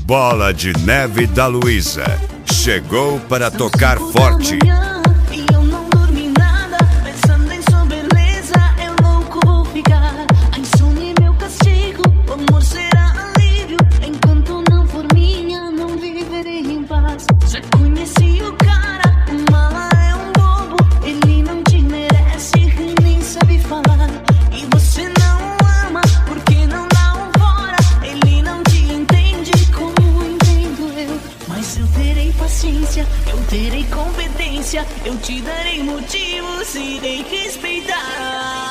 Bola de Neve da Luísa chegou para tocar forte. Eu terei competência, eu te darei motivos, irei respeitar.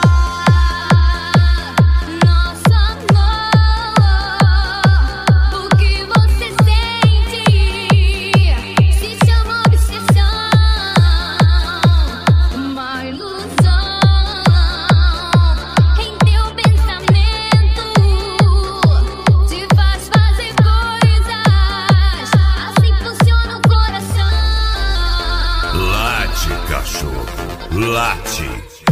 Late.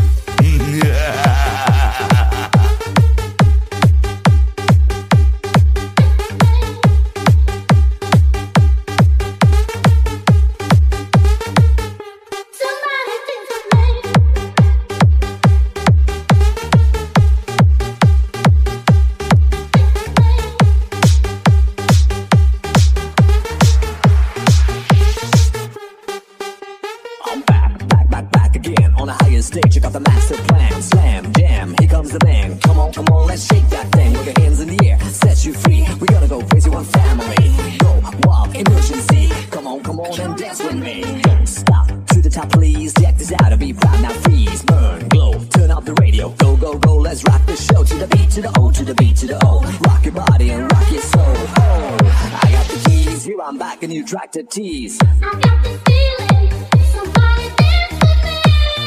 Stage, check out the master plan. Slam, jam, here comes the band. Come on, let's shake that thing. With your hands in the air, set you free. We gotta go crazy, one family. Go wild, emergency. Come on and dance with me. Don't stop, to the top please. Check this out, be proud, now freeze. Burn, glow, turn up the radio. Go, let's rock the show. To the beat, to the O, to the beat, to the O. Rock your body and rock your soul. Oh, I got the keys, here I'm back and you track to tease. I got this feeling, somebody dance with me.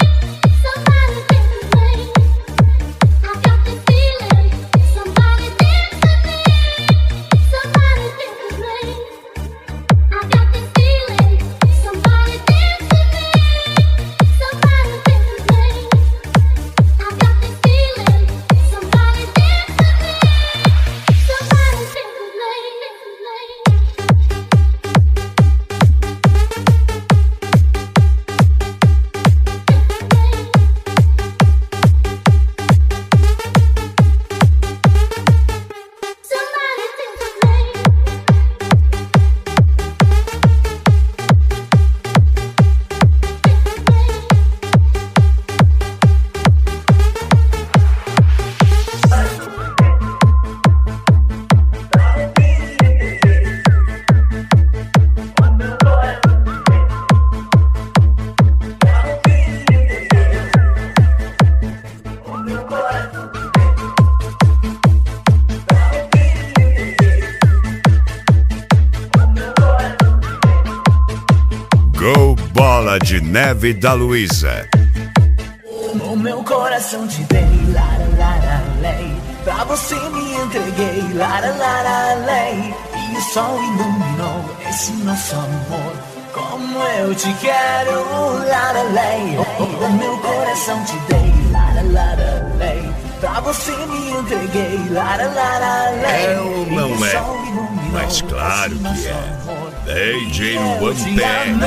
Bola de Neve da Luísa. O meu coração te dei, lei. Pra você me entreguei, lei. E o sol iluminou esse nosso amor. Como eu te quero, lei. O meu coração te dei, lei. Pra você me entreguei, lei. É ou não é? Mas claro que é. DJ One Band.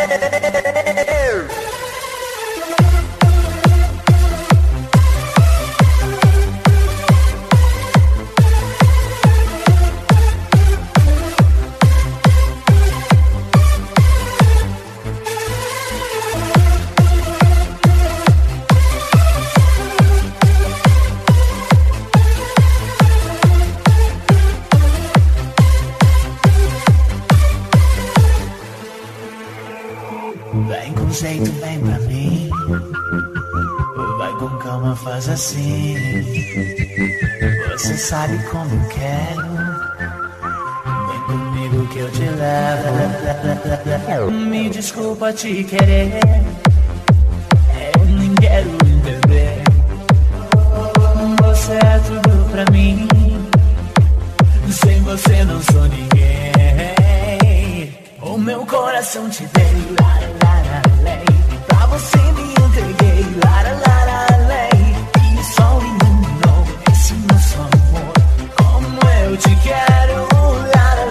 Vem com jeito, vem pra mim. Vai com calma, faz assim. Você sabe como eu quero. Vem comigo que eu te levo. Me desculpa te querer. Eu nem quero entender. Você é tudo pra mim. Sem você não sou ninguém. O meu coração te dei, lei. Pra você me entreguei, lei. E o sol iluminou esse nosso amor. Como eu te quero, lei.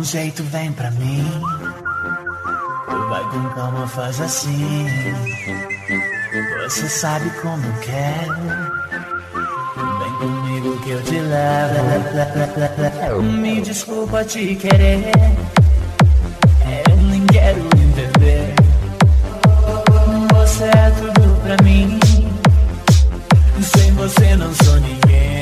jeito, vem pra mim. Vai com calma, faz assim. Você sabe como eu quero. Vem comigo que eu te levo. Me desculpa te querer. Eu nem quero entender. Você é tudo pra mim. Sem você não sou ninguém.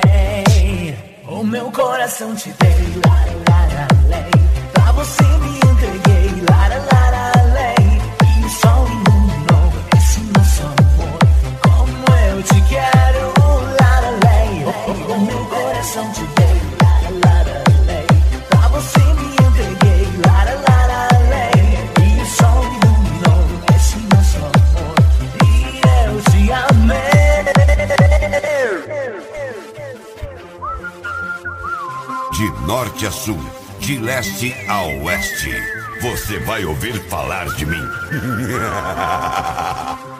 O meu coração te dei, laralei. Pra você me entreguei, laralei. E o sol iluminou esse nosso amor. Como eu te quero, laralei. O meu coração te dei, laralei. Pra você me entreguei, laralei. E o sol iluminou esse nosso amor. E eu te amei. De norte a sul, de leste a oeste, você vai ouvir falar de mim.